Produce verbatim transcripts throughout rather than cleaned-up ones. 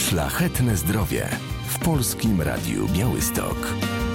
Szlachetne zdrowie w Polskim Radiu Białystok.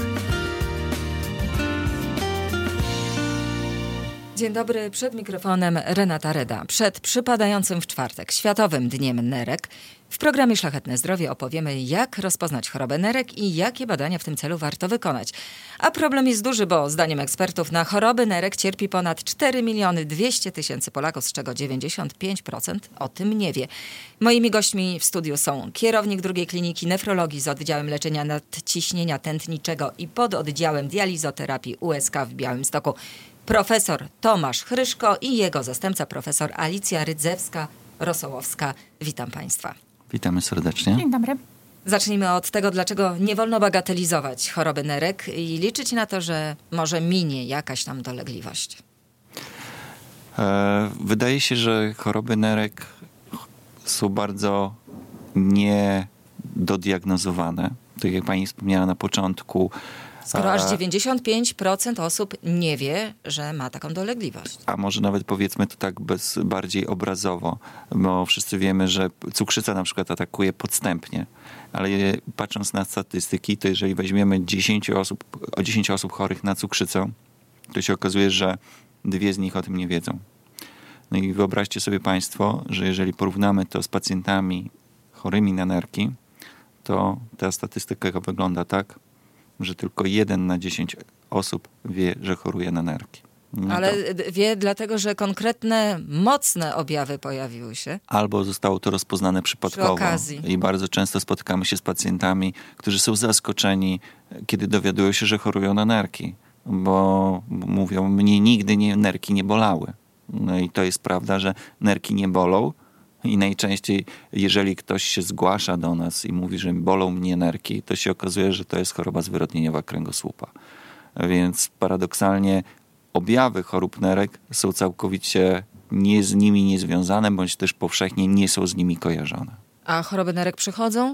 Dzień dobry, przed mikrofonem Renata Reda. Przed przypadającym w czwartek Światowym Dniem Nerek w programie Szlachetne Zdrowie opowiemy, jak rozpoznać chorobę nerek i jakie badania w tym celu warto wykonać. A problem jest duży, bo zdaniem ekspertów na choroby nerek cierpi ponad cztery miliony dwieście tysięcy Polaków, z czego dziewięćdziesiąt pięć procent o tym nie wie. Moimi gośćmi w studiu są kierownik drugiej kliniki nefrologii z oddziałem leczenia nadciśnienia tętniczego i pododdziałem dializoterapii U S K w Białymstoku, profesor Tomasz Chryszko i jego zastępca profesor Alicja Rydzewska-Rosołowska. Witam Państwa. Witamy serdecznie. Dzień dobry. Zacznijmy od tego, dlaczego nie wolno bagatelizować choroby nerek i liczyć na to, że może minie jakaś tam dolegliwość. E, wydaje się, że choroby nerek są bardzo niedodiagnozowane. Tak jak pani wspomniała na początku. Skoro aż dziewięćdziesiąt pięć procent osób nie wie, że ma taką dolegliwość. A może nawet powiedzmy to tak bez, bardziej obrazowo, bo wszyscy wiemy, że cukrzyca na przykład atakuje podstępnie, ale patrząc na statystyki, to jeżeli weźmiemy dziesięć osób, o dziesięć osób chorych na cukrzycę, to się okazuje, że dwie z nich o tym nie wiedzą. No i wyobraźcie sobie Państwo, że jeżeli porównamy to z pacjentami chorymi na nerki, to ta statystyka wygląda tak, że tylko jeden na dziesięć osób wie, że choruje na nerki. No Ale to... wie dlatego, że konkretne, mocne objawy pojawiły się. Albo zostało to rozpoznane przypadkowo. Przy okazji. I bardzo często spotykamy się z pacjentami, którzy są zaskoczeni, kiedy dowiadują się, że chorują na nerki. Bo mówią, mnie nigdy nie, nerki nie bolały. No i to jest prawda, że nerki nie bolą. I najczęściej, jeżeli ktoś się zgłasza do nas i mówi, że bolą mnie nerki, to się okazuje, że to jest choroba zwyrodnieniowa kręgosłupa. Więc paradoksalnie objawy chorób nerek są całkowicie nie z nimi niezwiązane, bądź też powszechnie nie są z nimi kojarzone. A choroby nerek przychodzą?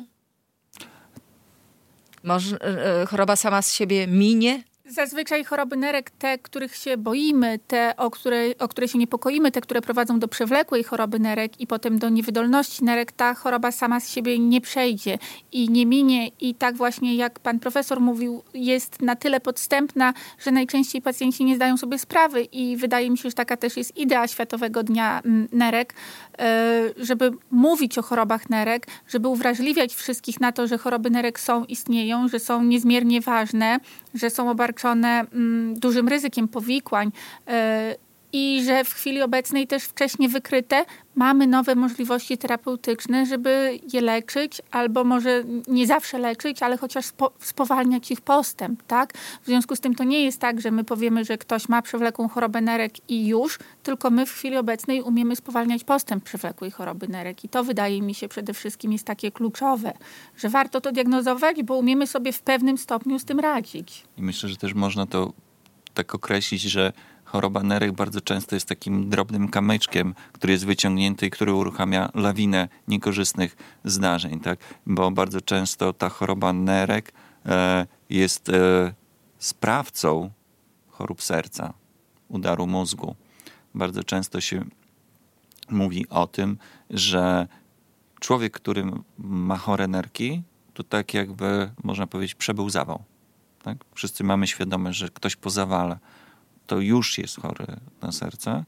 Może e, choroba sama z siebie minie? Zazwyczaj choroby nerek, te, których się boimy, te, o które, o które się niepokoimy, te, które prowadzą do przewlekłej choroby nerek i potem do niewydolności nerek, ta choroba sama z siebie nie przejdzie i nie minie. I tak właśnie, jak pan profesor mówił, jest na tyle podstępna, że najczęściej pacjenci nie zdają sobie sprawy i wydaje mi się, że taka też jest idea Światowego Dnia Nerek, żeby mówić o chorobach nerek, żeby uwrażliwiać wszystkich na to, że choroby nerek są, istnieją, że są niezmiernie ważne, że są obarczone dużym ryzykiem powikłań i że w chwili obecnej też wcześnie wykryte mamy nowe możliwości terapeutyczne, żeby je leczyć, albo może nie zawsze leczyć, ale chociaż spo, spowalniać ich postęp, tak? W związku z tym to nie jest tak, że my powiemy, że ktoś ma przewlekłą chorobę nerek i już, tylko my w chwili obecnej umiemy spowalniać postęp przewlekłej choroby nerek. I to wydaje mi się przede wszystkim jest takie kluczowe, że warto to diagnozować, bo umiemy sobie w pewnym stopniu z tym radzić. I myślę, że też można to tak określić, że choroba nerek bardzo często jest takim drobnym kamyczkiem, który jest wyciągnięty i który uruchamia lawinę niekorzystnych zdarzeń, tak? Bo bardzo często ta choroba nerek e, jest e, sprawcą chorób serca, udaru mózgu. Bardzo często się mówi o tym, że człowiek, który ma chore nerki, to tak jakby, można powiedzieć, przebył zawał. Tak? Wszyscy mamy świadomość, że ktoś po zawale to już jest chory na serce,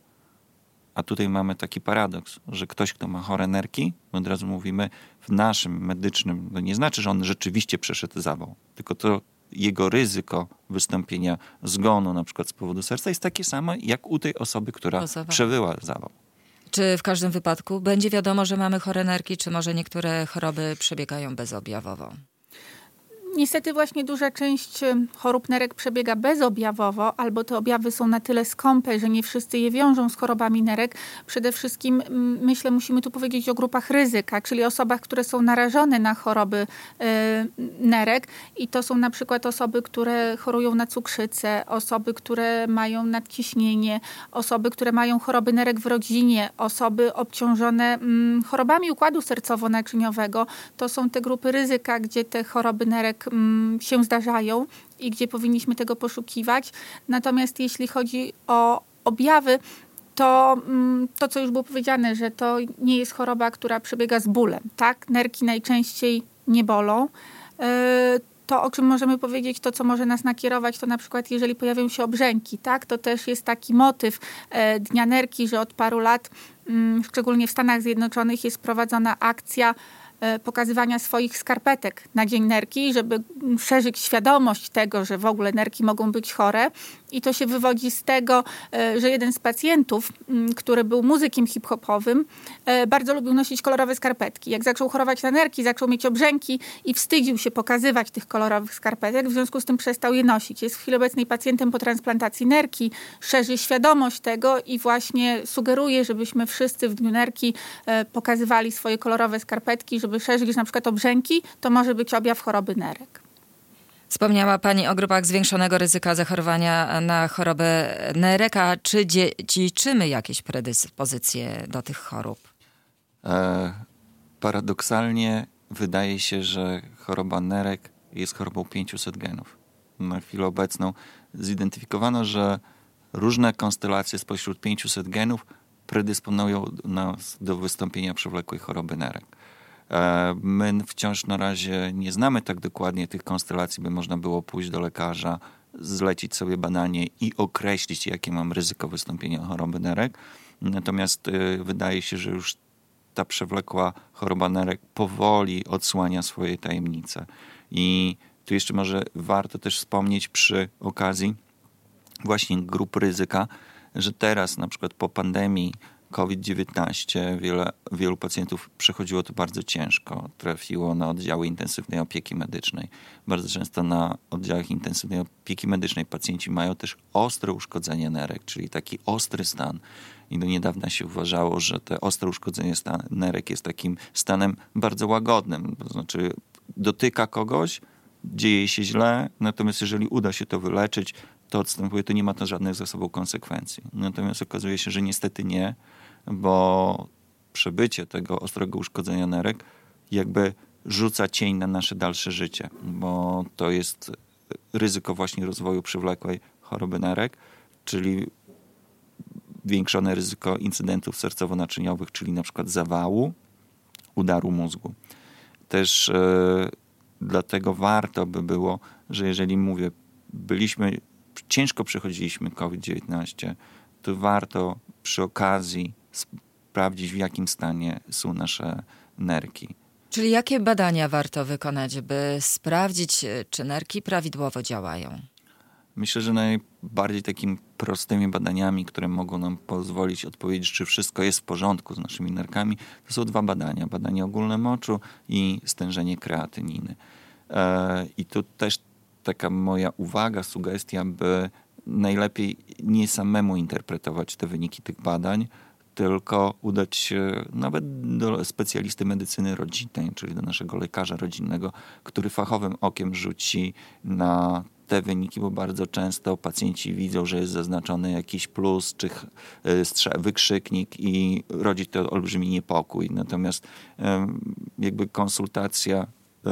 a tutaj mamy taki paradoks, że ktoś, kto ma chore nerki, my od razu mówimy w naszym medycznym, to nie znaczy, że on rzeczywiście przeszedł zawał, tylko to jego ryzyko wystąpienia zgonu na przykład z powodu serca jest takie samo, jak u tej osoby, która przebyła zawał. Czy w każdym wypadku będzie wiadomo, że mamy chore nerki, czy może niektóre choroby przebiegają bezobjawowo? Niestety właśnie duża część chorób nerek przebiega bezobjawowo, albo te objawy są na tyle skąpe, że nie wszyscy je wiążą z chorobami nerek. Przede wszystkim myślę, musimy tu powiedzieć o grupach ryzyka, czyli osobach, które są narażone na choroby nerek i to są na przykład osoby, które chorują na cukrzycę, osoby, które mają nadciśnienie, osoby, które mają choroby nerek w rodzinie, osoby obciążone chorobami układu sercowo-naczyniowego. To są te grupy ryzyka, gdzie te choroby nerek się zdarzają i gdzie powinniśmy tego poszukiwać. Natomiast jeśli chodzi o objawy, to to, co już było powiedziane, że to nie jest choroba, która przebiega z bólem. Tak? Nerki najczęściej nie bolą. To, o czym możemy powiedzieć, to, co może nas nakierować, to na przykład, jeżeli pojawią się obrzęki, tak? To też jest taki motyw Dnia Nerki, że od paru lat, szczególnie w Stanach Zjednoczonych, jest prowadzona akcja pokazywania swoich skarpetek na Dzień Nerki, żeby szerzyć świadomość tego, że w ogóle nerki mogą być chore. I to się wywodzi z tego, że jeden z pacjentów, który był muzykiem hip-hopowym, bardzo lubił nosić kolorowe skarpetki. Jak zaczął chorować na nerki, zaczął mieć obrzęki i wstydził się pokazywać tych kolorowych skarpetek, w związku z tym przestał je nosić. Jest w chwili obecnej pacjentem po transplantacji nerki, szerzy świadomość tego i właśnie sugeruje, żebyśmy wszyscy w Dniu Nerki pokazywali swoje kolorowe skarpetki, żeby szerzyć na przykład obrzęki, to może być objaw choroby nerek. Wspomniała Pani o grupach zwiększonego ryzyka zachorowania na chorobę nerek, a czy dziedziczymy jakieś predyspozycje do tych chorób? E, paradoksalnie wydaje się, że choroba nerek jest chorobą pięciuset genów. Na chwilę obecną zidentyfikowano, że różne konstelacje spośród pięciuset genów predysponują nas do wystąpienia przewlekłej choroby nerek. My wciąż na razie nie znamy tak dokładnie tych konstelacji, by można było pójść do lekarza, zlecić sobie badanie i określić, jakie mam ryzyko wystąpienia choroby nerek. Natomiast wydaje się, że już ta przewlekła choroba nerek powoli odsłania swoje tajemnice. I tu jeszcze może warto też wspomnieć przy okazji właśnie grup ryzyka, że teraz na przykład po pandemii kowid dziewiętnaście wiele, wielu pacjentów przechodziło to bardzo ciężko. Trafiło na oddziały intensywnej opieki medycznej. Bardzo często na oddziałach intensywnej opieki medycznej pacjenci mają też ostre uszkodzenie nerek, czyli taki ostry stan. I do niedawna się uważało, że te ostre uszkodzenie stan, nerek jest takim stanem bardzo łagodnym. To znaczy dotyka kogoś, dzieje się źle, natomiast jeżeli uda się to wyleczyć, to odstępuje, to nie ma to żadnych za sobą konsekwencji. Natomiast okazuje się, że niestety nie, bo przebycie tego ostrego uszkodzenia nerek jakby rzuca cień na nasze dalsze życie, bo to jest ryzyko właśnie rozwoju przewlekłej choroby nerek, czyli zwiększone ryzyko incydentów sercowo-naczyniowych, czyli na przykład zawału, udaru mózgu. Też e, dlatego warto by było, że jeżeli mówię, byliśmy, ciężko przechodziliśmy kowid dziewiętnaście, to warto przy okazji sprawdzić, w jakim stanie są nasze nerki. Czyli jakie badania warto wykonać, by sprawdzić, czy nerki prawidłowo działają? Myślę, że najbardziej takimi prostymi badaniami, które mogą nam pozwolić odpowiedzieć, czy wszystko jest w porządku z naszymi nerkami, to są dwa badania. Badanie ogólne moczu i stężenie kreatyniny. I tu też taka moja uwaga, sugestia, by najlepiej nie samemu interpretować te wyniki tych badań, tylko udać się nawet do specjalisty medycyny rodzinnej, czyli do naszego lekarza rodzinnego, który fachowym okiem rzuci na te wyniki, bo bardzo często pacjenci widzą, że jest zaznaczony jakiś plus czy wykrzyknik i rodzi to olbrzymi niepokój. Natomiast jakby konsultacja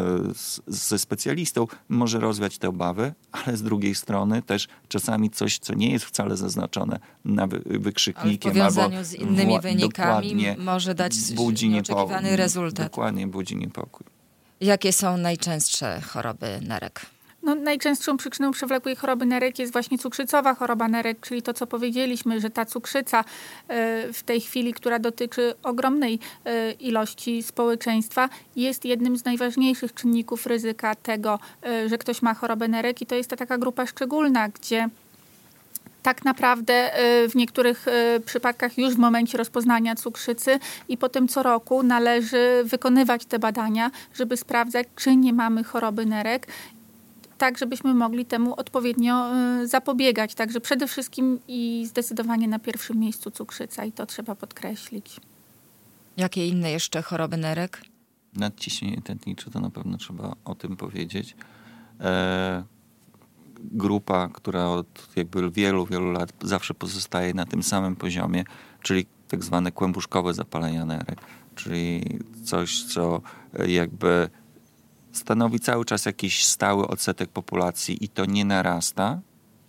ze specjalistą może rozwiać te obawy, ale z drugiej strony też czasami coś, co nie jest wcale zaznaczone na wykrzyknikiem, ale w powiązaniu albo z innymi wła- wynikami może dać budzi nieoczekiwany niepo- rezultat. Dokładnie, budzi niepokój. Jakie są najczęstsze choroby nerek? No, najczęstszą przyczyną przewlekłej choroby nerek jest właśnie cukrzycowa choroba nerek, czyli to, co powiedzieliśmy, że ta cukrzyca w tej chwili, która dotyczy ogromnej ilości społeczeństwa, jest jednym z najważniejszych czynników ryzyka tego, że ktoś ma chorobę nerek i to jest ta taka grupa szczególna, gdzie tak naprawdę w niektórych przypadkach już w momencie rozpoznania cukrzycy i potem co roku należy wykonywać te badania, żeby sprawdzać, czy nie mamy choroby nerek, tak żebyśmy mogli temu odpowiednio zapobiegać. Także przede wszystkim i zdecydowanie na pierwszym miejscu cukrzyca i to trzeba podkreślić. Jakie inne jeszcze choroby nerek? Nadciśnienie tętnicze, to na pewno trzeba o tym powiedzieć. E, grupa, która od jakby wielu, wielu lat zawsze pozostaje na tym samym poziomie, czyli tak zwane kłębuszkowe zapalenia nerek, czyli coś, co jakby stanowi cały czas jakiś stały odsetek populacji i to nie narasta,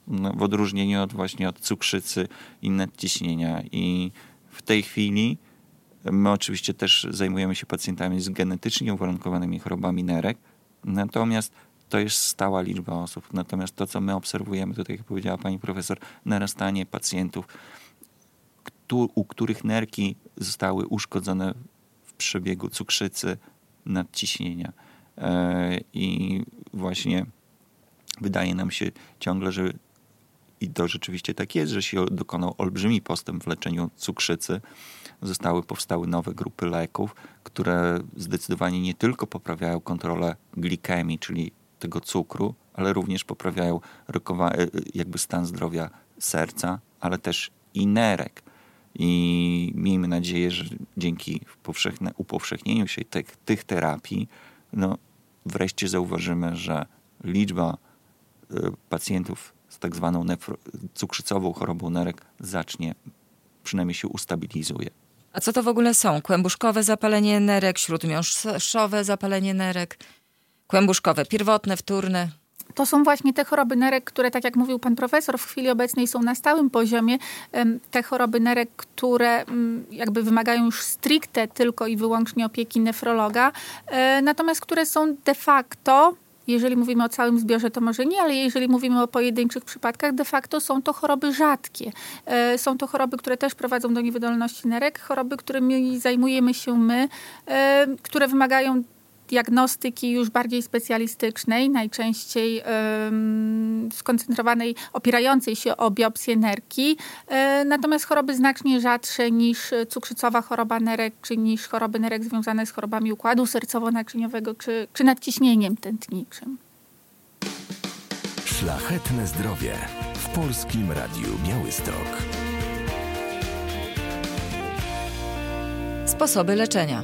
no, w odróżnieniu od właśnie od cukrzycy i nadciśnienia. I w tej chwili my oczywiście też zajmujemy się pacjentami z genetycznie uwarunkowanymi chorobami nerek, natomiast to jest stała liczba osób. Natomiast to, co my obserwujemy, tutaj jak powiedziała pani profesor, narastanie pacjentów, u których nerki zostały uszkodzone w przebiegu cukrzycy, nadciśnienia. I właśnie wydaje nam się ciągle, że i to rzeczywiście tak jest, że się dokonał olbrzymi postęp w leczeniu cukrzycy. Zostały, powstały nowe grupy leków, które zdecydowanie nie tylko poprawiają kontrolę glikemii, czyli tego cukru, ale również poprawiają jakby stan zdrowia serca, ale też i nerek. I miejmy nadzieję, że dzięki powszechne, upowszechnieniu się tych, tych terapii, no wreszcie zauważymy, że liczba y, pacjentów z tak zwaną nefro, cukrzycową chorobą nerek zacznie, przynajmniej się ustabilizuje. A co to w ogóle są? Kłębuszkowe zapalenie nerek, śródmiąższowe zapalenie nerek, kłębuszkowe pierwotne, wtórne? To są właśnie te choroby nerek, które, tak jak mówił pan profesor, w chwili obecnej są na stałym poziomie. Te choroby nerek, które jakby wymagają już stricte tylko i wyłącznie opieki nefrologa, natomiast które są de facto, jeżeli mówimy o całym zbiorze, to może nie, ale jeżeli mówimy o pojedynczych przypadkach, de facto są to choroby rzadkie. Są to choroby, które też prowadzą do niewydolności nerek, choroby, którymi zajmujemy się my, które wymagają diagnostyki już bardziej specjalistycznej, najczęściej ym, skoncentrowanej, opierającej się o biopsję nerki. Yy, natomiast choroby znacznie rzadsze niż cukrzycowa choroba nerek, czy niż choroby nerek związane z chorobami układu sercowo-naczyniowego, czy, czy nadciśnieniem tętniczym. Szlachetne zdrowie w Polskim Radiu Białystok. Sposoby leczenia.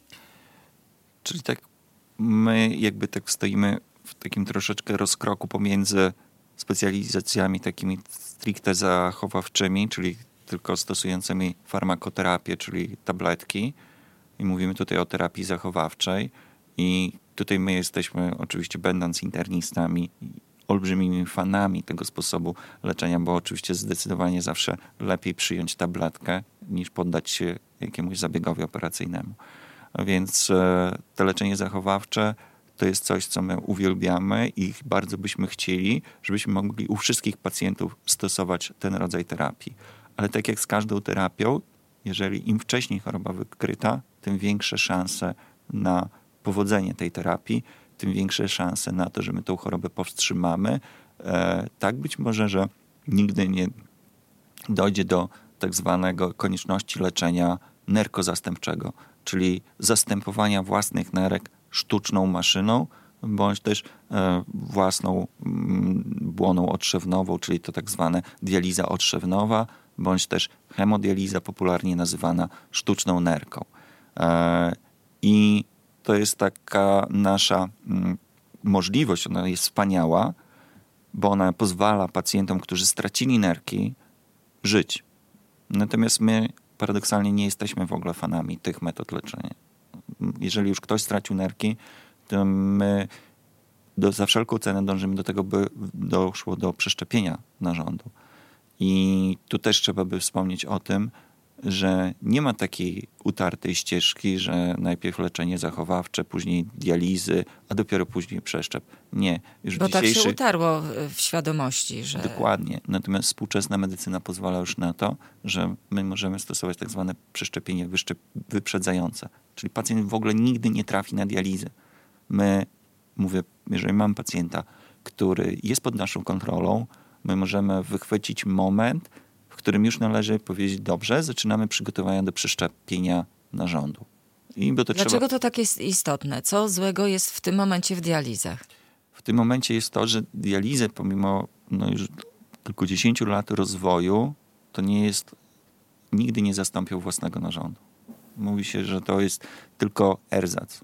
Czyli tak my jakby tak stoimy w takim troszeczkę rozkroku pomiędzy specjalizacjami takimi stricte zachowawczymi, czyli tylko stosującymi farmakoterapię, czyli tabletki. I mówimy tutaj o terapii zachowawczej. I tutaj my jesteśmy, oczywiście będąc internistami, olbrzymimi fanami tego sposobu leczenia, bo oczywiście zdecydowanie zawsze lepiej przyjąć tabletkę, niż poddać się jakiemuś zabiegowi operacyjnemu. A więc to leczenie zachowawcze to jest coś, co my uwielbiamy i bardzo byśmy chcieli, żebyśmy mogli u wszystkich pacjentów stosować ten rodzaj terapii. Ale tak jak z każdą terapią, jeżeli im wcześniej choroba wykryta, tym większe szanse na powodzenie tej terapii, tym większe szanse na to, że my tą chorobę powstrzymamy. E, tak być może, że nigdy nie dojdzie do tak zwanego konieczności leczenia nerkozastępczego, czyli zastępowania własnych nerek sztuczną maszyną, bądź też e, własną m, błoną otrzewnową, czyli to tak zwane dializa otrzewnowa, bądź też hemodializa, popularnie nazywana sztuczną nerką. E, I to jest taka nasza m, możliwość, ona jest wspaniała, bo ona pozwala pacjentom, którzy stracili nerki, żyć. Natomiast my paradoksalnie nie jesteśmy w ogóle fanami tych metod leczenia. Jeżeli już ktoś stracił nerki, to my do, za wszelką cenę dążymy do tego, by doszło do przeszczepienia narządu. I tu też trzeba by wspomnieć o tym, że nie ma takiej utartej ścieżki, że najpierw leczenie zachowawcze, później dializy, a dopiero później przeszczep. Nie. Już Bo dzisiejszy... tak się utarło w świadomości, że... Dokładnie. Natomiast współczesna medycyna pozwala już na to, że my możemy stosować tak zwane przeszczepienie wyszczep... wyprzedzające. Czyli pacjent w ogóle nigdy nie trafi na dializę. My, mówię, jeżeli mam pacjenta, który jest pod naszą kontrolą, my możemy wychwycić moment, w którym już należy powiedzieć, dobrze, zaczynamy przygotowania do przeszczepienia narządu. I bo to Dlaczego trzeba... to tak jest istotne? Co złego jest w tym momencie w dializach? W tym momencie jest to, że dializę pomimo no już kilkudziesięciu lat rozwoju, to nie jest, nigdy nie zastąpią własnego narządu. Mówi się, że to jest tylko erzac.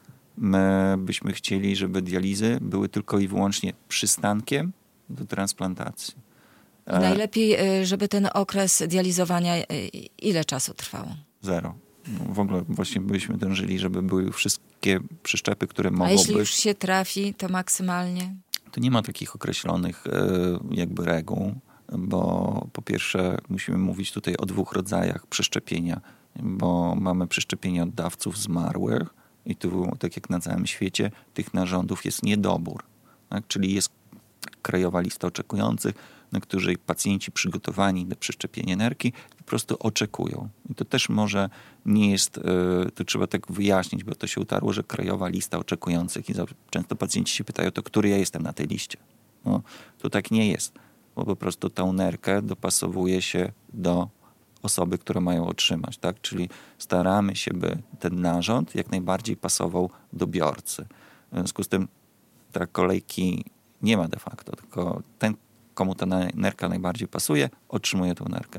My byśmy chcieli, żeby dializy były tylko i wyłącznie przystankiem do transplantacji. I najlepiej, żeby ten okres dializowania ile czasu trwał? Zero. No, w ogóle właśnie byśmy dążyli, żeby były wszystkie przeszczepy, które mogą być. A jeśli już się trafi, to maksymalnie? To nie ma takich określonych jakby reguł, bo po pierwsze musimy mówić tutaj o dwóch rodzajach przeszczepienia, bo mamy przeszczepienie oddawców zmarłych i tu, tak jak na całym świecie, tych narządów jest niedobór. Tak? Czyli jest krajowa lista oczekujących, na której pacjenci przygotowani do przeszczepienia nerki po prostu oczekują. I to też może nie jest, to trzeba tak wyjaśnić, bo to się utarło, że krajowa lista oczekujących i często pacjenci się pytają, to który ja jestem na tej liście? No, to tak nie jest, bo po prostu tą nerkę dopasowuje się do osoby, które mają otrzymać, tak? Czyli staramy się, by ten narząd jak najbardziej pasował do biorcy. W związku z tym ta kolejki nie ma de facto, tylko ten, komu ta nerka najbardziej pasuje, otrzymuje tą nerkę.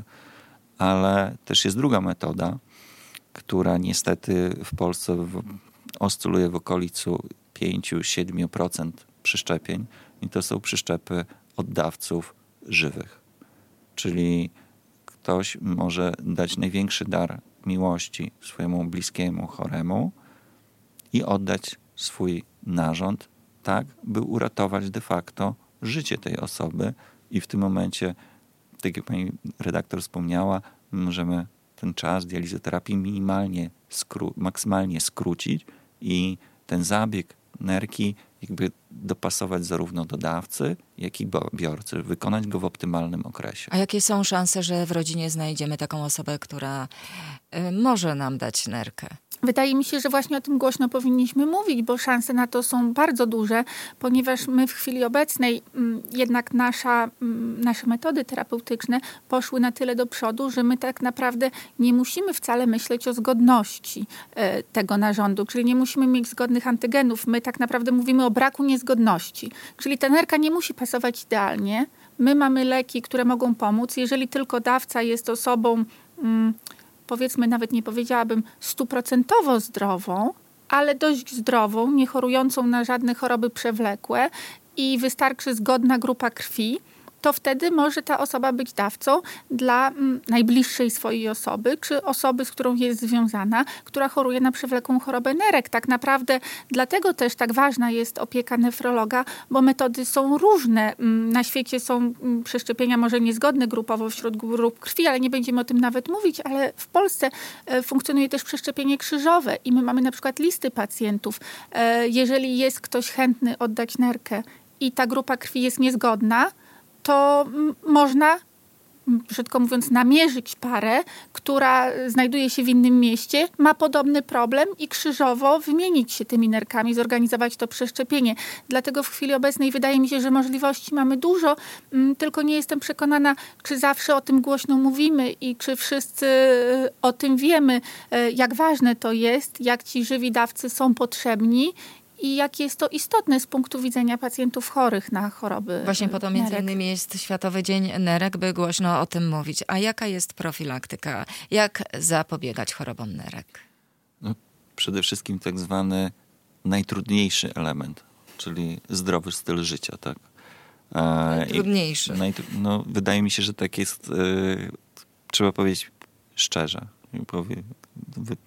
Ale też jest druga metoda, która niestety w Polsce w, oscyluje w okolicu pięć do siedmiu procent przeszczepień i to są przeszczepy oddawców żywych. Czyli ktoś może dać największy dar miłości swojemu bliskiemu choremu i oddać swój narząd tak, by uratować de facto życie tej osoby i w tym momencie, tak jak pani redaktor wspomniała, możemy ten czas dializoterapii minimalnie, skró- maksymalnie skrócić i ten zabieg nerki jakby dopasować zarówno do dawcy, jak i biorcy, wykonać go w optymalnym okresie. A jakie są szanse, że w rodzinie znajdziemy taką osobę, która y, może nam dać nerkę? Wydaje mi się, że właśnie o tym głośno powinniśmy mówić, bo szanse na to są bardzo duże, ponieważ my w chwili obecnej m, jednak nasza, m, nasze metody terapeutyczne poszły na tyle do przodu, że my tak naprawdę nie musimy wcale myśleć o zgodności e, tego narządu, czyli nie musimy mieć zgodnych antygenów. My tak naprawdę mówimy o braku niezgodności, czyli ta nerka nie musi pasować idealnie. My mamy leki, które mogą pomóc, jeżeli tylko dawca jest osobą... M, powiedzmy, nawet nie powiedziałabym stuprocentowo zdrową, ale dość zdrową, nie chorującą na żadne choroby przewlekłe i wystarczy zgodna grupa krwi, to wtedy może ta osoba być dawcą dla mm, najbliższej swojej osoby, czy osoby, z którą jest związana, która choruje na przewlekłą chorobę nerek. Tak naprawdę dlatego też tak ważna jest opieka nefrologa, bo metody są różne. Na świecie są przeszczepienia może niezgodne grupowo wśród grup krwi, ale nie będziemy o tym nawet mówić, ale w Polsce funkcjonuje też przeszczepienie krzyżowe i my mamy na przykład listy pacjentów. Jeżeli jest ktoś chętny oddać nerkę i ta grupa krwi jest niezgodna, to można, brzydko mówiąc, namierzyć parę, która znajduje się w innym mieście, ma podobny problem i krzyżowo wymienić się tymi nerkami, zorganizować to przeszczepienie. Dlatego w chwili obecnej wydaje mi się, że możliwości mamy dużo, tylko nie jestem przekonana, czy zawsze o tym głośno mówimy i czy wszyscy o tym wiemy, jak ważne to jest, jak ci żywi dawcy są potrzebni i jak jest to istotne z punktu widzenia pacjentów chorych na choroby Właśnie po to między nerek. innymi jest Światowy Dzień Nerek, by głośno o tym mówić. A jaka jest profilaktyka? Jak zapobiegać chorobom nerek? No, przede wszystkim tak zwany najtrudniejszy element, czyli zdrowy styl życia, tak? Najtrudniejszy. I, najtr- no, wydaje mi się, że tak jest, yy, trzeba powiedzieć szczerze. Powie, wy,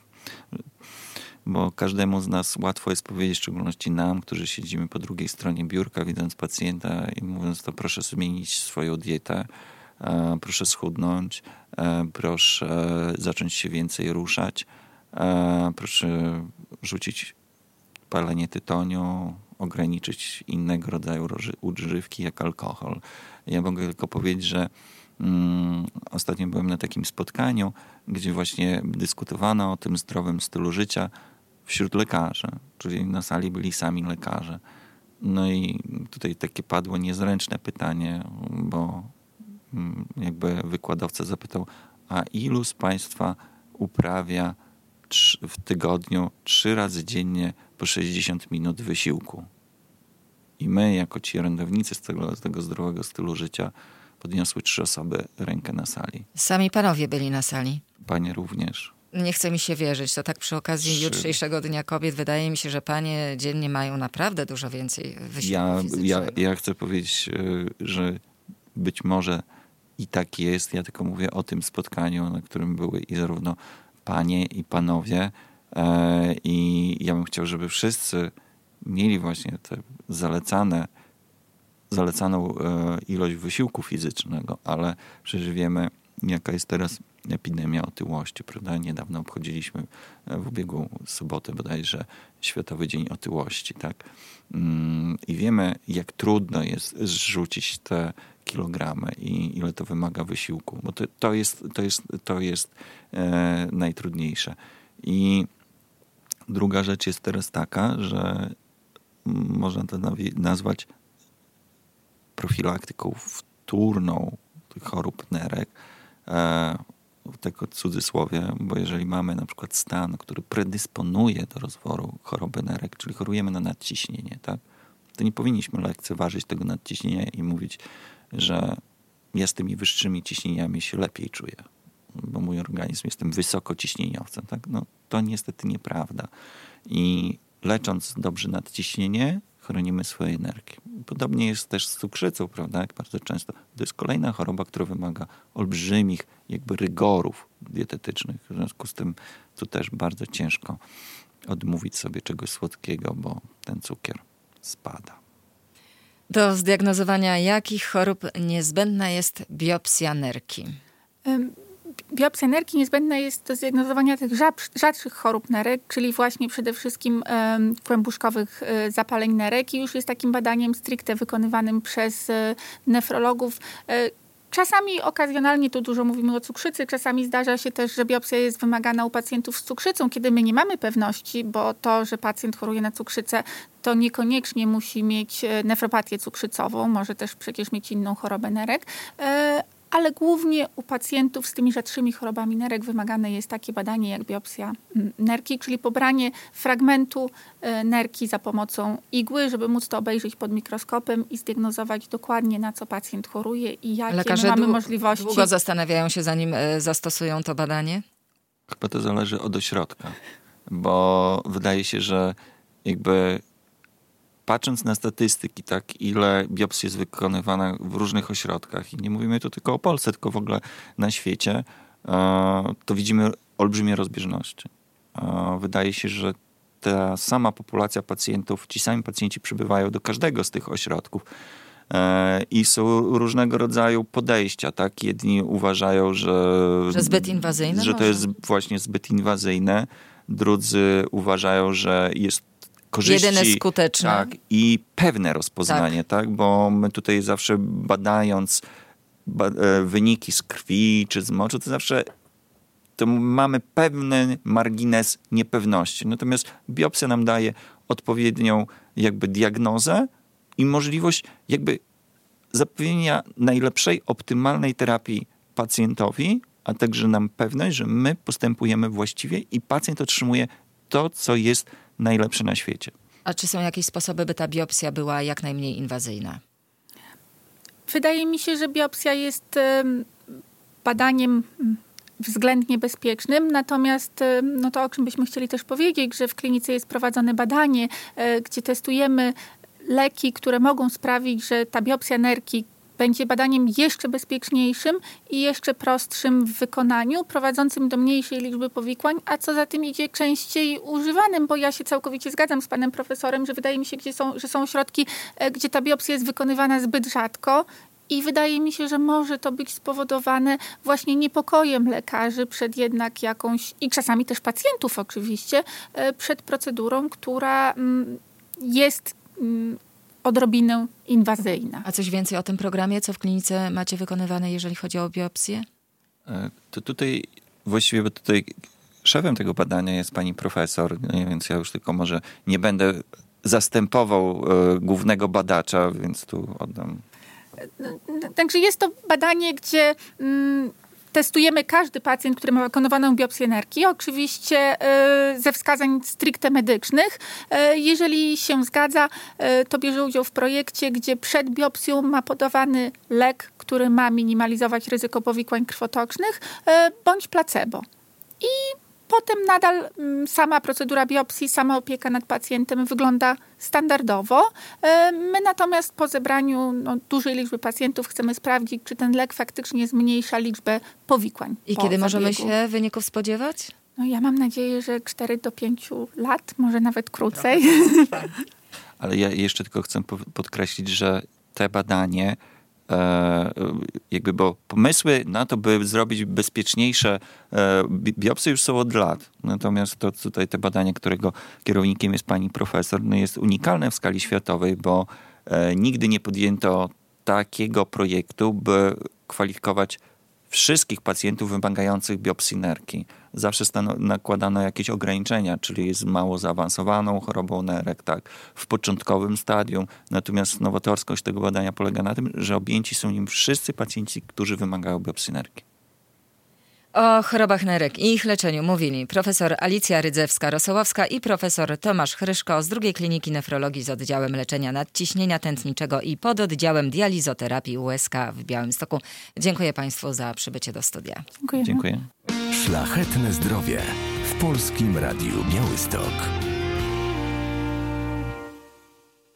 bo każdemu z nas łatwo jest powiedzieć, w szczególności nam, którzy siedzimy po drugiej stronie biurka, widząc pacjenta i mówiąc to, proszę zmienić swoją dietę, e, proszę schudnąć, e, proszę zacząć się więcej ruszać, e, proszę rzucić palenie tytoniu, ograniczyć innego rodzaju używki jak alkohol. Ja mogę tylko powiedzieć, że mm, ostatnio byłem na takim spotkaniu, gdzie właśnie dyskutowano o tym zdrowym stylu życia wśród lekarzy, czyli na sali byli sami lekarze. No i tutaj takie padło niezręczne pytanie, bo jakby wykładowca zapytał, a ilu z Państwa uprawia w tygodniu trzy razy dziennie po sześćdziesiąt minut wysiłku? I my, jako ci orędownicy z tego, z tego zdrowego stylu życia, podniosły trzy osoby rękę na sali. Sami panowie byli na sali. Panie również. Nie chce mi się wierzyć. To tak przy okazji Trzy. jutrzejszego Dnia Kobiet wydaje mi się, że panie dziennie mają naprawdę dużo więcej wysiłku ja, fizycznego. ja, ja chcę powiedzieć, że być może i tak jest. Ja tylko mówię o tym spotkaniu, na którym były i zarówno panie i panowie. I ja bym chciał, żeby wszyscy mieli właśnie te zalecane zalecaną ilość wysiłku fizycznego, ale przecież wiemy, jaka jest teraz epidemia otyłości, prawda? Niedawno obchodziliśmy w ubiegłą sobotę bodajże Światowy Dzień Otyłości, tak? I wiemy, jak trudno jest zrzucić te kilogramy i ile to wymaga wysiłku, bo to, to jest, to jest, to jest e, najtrudniejsze. I druga rzecz jest teraz taka, że można to nazwać profilaktyką wtórną tych chorób nerek, e, w tego cudzysłowie, bo jeżeli mamy na przykład stan, który predysponuje do rozwoju choroby nerek, czyli chorujemy na nadciśnienie, tak, to nie powinniśmy lekceważyć tego nadciśnienia i mówić, że ja z tymi wyższymi ciśnieniami się lepiej czuję, bo mój organizm jestem wysokociśnieniowcem. Tak? No, to niestety nieprawda. I lecząc dobrze nadciśnienie, chronimy swoje nerki. Podobnie jest też z cukrzycą, prawda? Jak bardzo często. To jest kolejna choroba, która wymaga olbrzymich jakby rygorów dietetycznych. W związku z tym tu też bardzo ciężko odmówić sobie czegoś słodkiego, bo ten cukier spada. Do zdiagnozowania jakich chorób niezbędna jest biopsja nerki? Biopsja nerki niezbędna jest do zdiagnozowania tych rzadszych chorób nerek, czyli właśnie przede wszystkim um, kłębuszkowych um, zapaleń nerek i już jest takim badaniem stricte wykonywanym przez um, nefrologów. Um, Czasami okazjonalnie, tu dużo mówimy o cukrzycy, czasami zdarza się też, że biopsja jest wymagana u pacjentów z cukrzycą, kiedy my nie mamy pewności, bo to, że pacjent choruje na cukrzycę, to niekoniecznie musi mieć nefropatię cukrzycową, może też przecież mieć inną chorobę nerek, ale głównie u pacjentów z tymi rzadszymi chorobami nerek wymagane jest takie badanie jak biopsja nerki, czyli pobranie fragmentu nerki za pomocą igły, żeby móc to obejrzeć pod mikroskopem i zdiagnozować dokładnie, na co pacjent choruje i jakie Lekarze my mamy dłu- możliwości. Długo zastanawiają się, zanim zastosują to badanie? Chyba to zależy od ośrodka, bo wydaje się, że jakby patrząc na statystyki, tak, ile biopsji jest wykonywana w różnych ośrodkach i nie mówimy tu tylko o Polsce, tylko w ogóle na świecie, to widzimy olbrzymie rozbieżności. Wydaje się, że ta sama populacja pacjentów, ci sami pacjenci przybywają do każdego z tych ośrodków i są różnego rodzaju podejścia, tak? Jedni uważają, że... Że zbyt inwazyjne? Że może? to jest właśnie zbyt inwazyjne. Drudzy uważają, że jest korzyści, jedyne skuteczne. Tak, i pewne rozpoznanie, tak. tak? Bo my tutaj zawsze badając ba- wyniki z krwi czy z moczu, to zawsze to mamy pewny margines niepewności. Natomiast biopsja nam daje odpowiednią jakby diagnozę i możliwość jakby zapewnienia najlepszej, optymalnej terapii pacjentowi, a także nam pewność, że my postępujemy właściwie i pacjent otrzymuje to, co jest najlepsze na świecie. A czy są jakieś sposoby, by ta biopsja była jak najmniej inwazyjna? Wydaje mi się, że biopsja jest badaniem względnie bezpiecznym, natomiast no to, o czym byśmy chcieli też powiedzieć, że w klinice jest prowadzone badanie, gdzie testujemy leki, które mogą sprawić, że ta biopsja nerki będzie badaniem jeszcze bezpieczniejszym i jeszcze prostszym w wykonaniu, prowadzącym do mniejszej liczby powikłań, a co za tym idzie częściej używanym, bo ja się całkowicie zgadzam z panem profesorem, że wydaje mi się, gdzie są, że są ośrodki, gdzie ta biopsja jest wykonywana zbyt rzadko i wydaje mi się, że może to być spowodowane właśnie niepokojem lekarzy przed jednak jakąś, i czasami też pacjentów oczywiście, przed procedurą, która jest odrobinę inwazyjna. A coś więcej o tym programie, co w klinice macie wykonywane, jeżeli chodzi o biopsję? To tutaj właściwie, bo tutaj szefem tego badania jest pani profesor, więc ja już tylko może nie będę zastępował e, głównego badacza, więc tu oddam. Także jest to badanie, gdzie mm, testujemy każdy pacjent, który ma wykonywaną biopsję nerki, oczywiście y, ze wskazań stricte medycznych. Y, jeżeli się zgadza, y, to bierze udział w projekcie, gdzie przed biopsją ma podawany lek, który ma minimalizować ryzyko powikłań krwotocznych, y, bądź placebo. I potem nadal sama procedura biopsji, sama opieka nad pacjentem wygląda standardowo. My natomiast po zebraniu no, dużej liczby pacjentów chcemy sprawdzić, czy ten lek faktycznie zmniejsza liczbę powikłań. I kiedy zabiegu. Możemy się wyników spodziewać? No, ja mam nadzieję, że cztery do pięciu lat, może nawet krócej. Ale ja jeszcze tylko chcę podkreślić, że te badanie jakby, bo pomysły na to, by zrobić bezpieczniejsze biopsje już są od lat. Natomiast to tutaj te badanie, którego kierownikiem jest pani profesor, no jest unikalne w skali światowej, bo nigdy nie podjęto takiego projektu, by kwalifikować wszystkich pacjentów wymagających biopsji nerki. Zawsze stano, nakładano jakieś ograniczenia, czyli z mało zaawansowaną chorobą nerek, tak, w początkowym stadium. Natomiast nowatorskość tego badania polega na tym, że objęci są nim wszyscy pacjenci, którzy wymagają biopsji nerki. O chorobach nerek i ich leczeniu mówili profesor Alicja Rydzewska-Rosołowska i profesor Tomasz Chryszko z drugiej Kliniki Nefrologii z oddziałem leczenia nadciśnienia tętniczego i pododdziałem dializoterapii U S K w Białymstoku. Dziękuję Państwu za przybycie do studia. Dziękuję. Dziękuję. Szlachetne zdrowie w Polskim Radiu Białystok.